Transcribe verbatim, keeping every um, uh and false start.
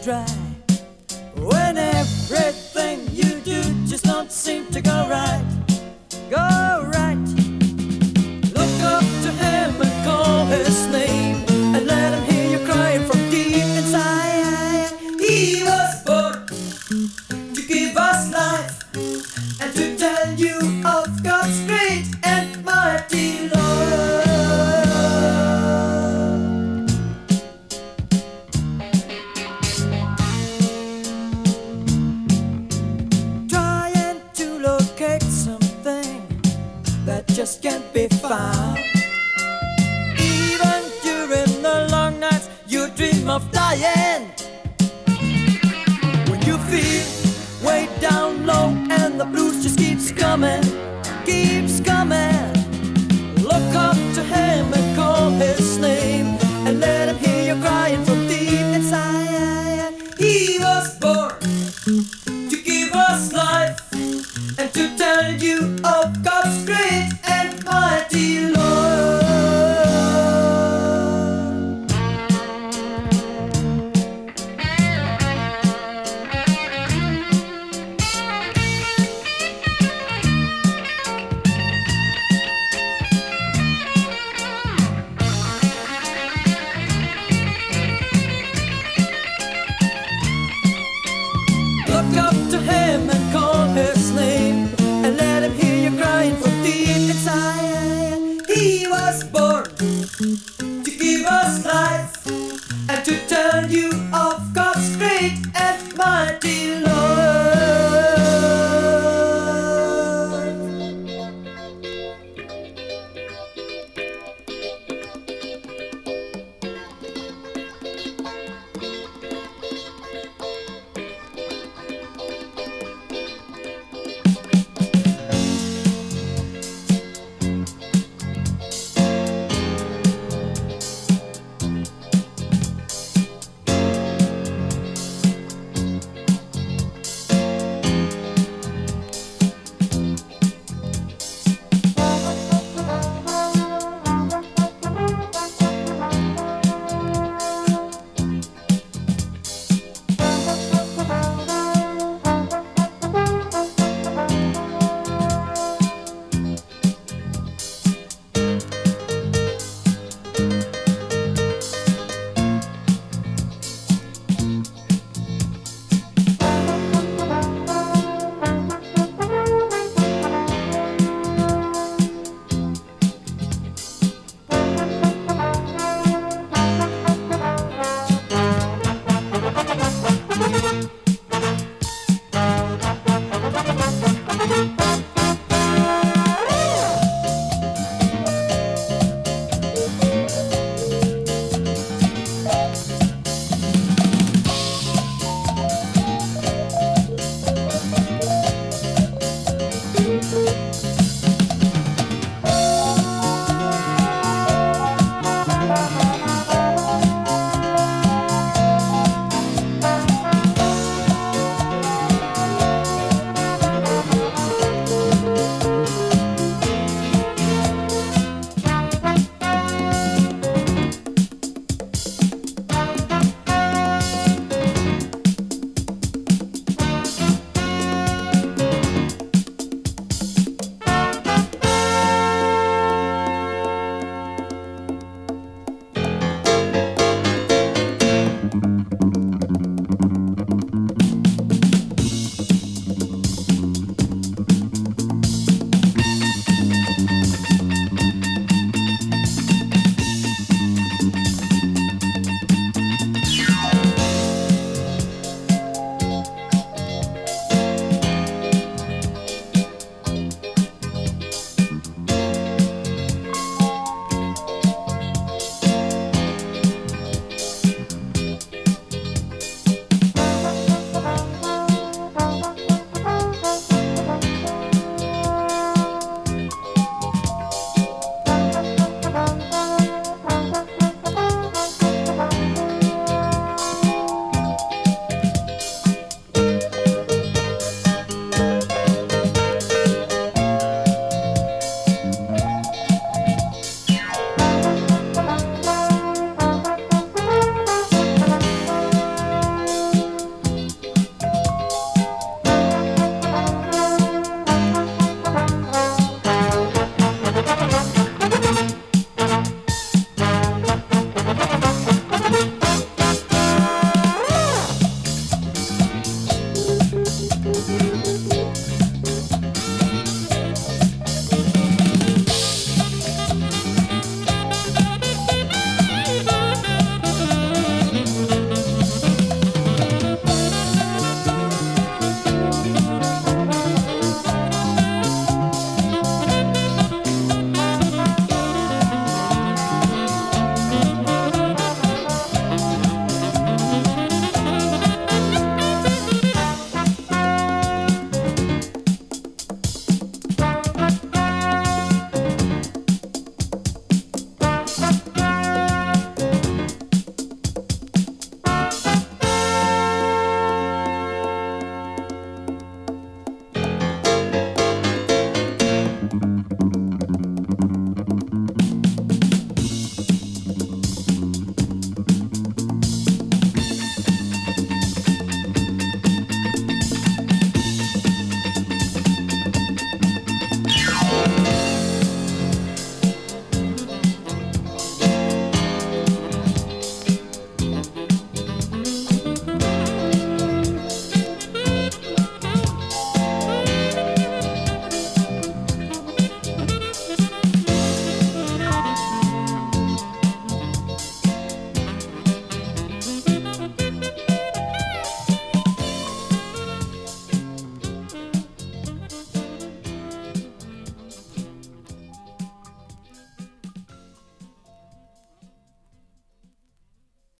try. When everything you do just don't seem to go right, go right. Look up to him and call his name, and let him hear you crying from deep inside. He was born to give us life and to tell you of God's great and mighty love. Trying to locate something that just can't be found. Even during the long nights you dream of dying. When you feel way down low and the blues just keeps coming, keeps coming.